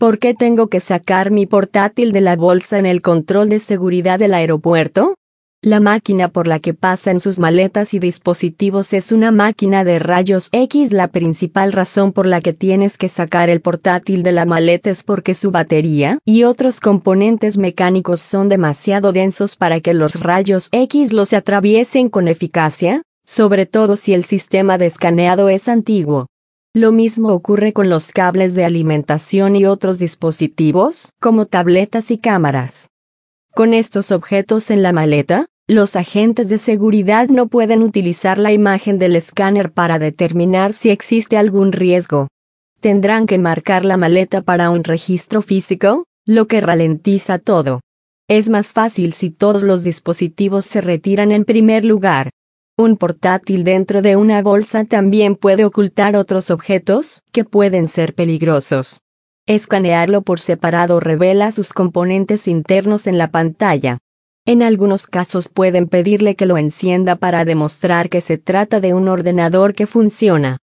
¿Por qué tengo que sacar mi portátil de la bolsa en el control de seguridad del aeropuerto? La máquina por la que pasan sus maletas y dispositivos es una máquina de rayos X. La principal razón por la que tienes que sacar el portátil de la maleta es porque su batería y otros componentes mecánicos son demasiado densos para que los rayos X los atraviesen con eficacia, sobre todo si el sistema de escaneado es antiguo. Lo mismo ocurre con los cables de alimentación y otros dispositivos, como tabletas y cámaras. Con estos objetos en la maleta, los agentes de seguridad no pueden utilizar la imagen del escáner para determinar si existe algún riesgo. Tendrán que marcar la maleta para un registro físico, lo que ralentiza todo. Es más fácil si todos los dispositivos se retiran en primer lugar. Un portátil dentro de una bolsa también puede ocultar otros objetos, que pueden ser peligrosos. Escanearlo por separado revela sus componentes internos en la pantalla. En algunos casos pueden pedirle que lo encienda para demostrar que se trata de un ordenador que funciona.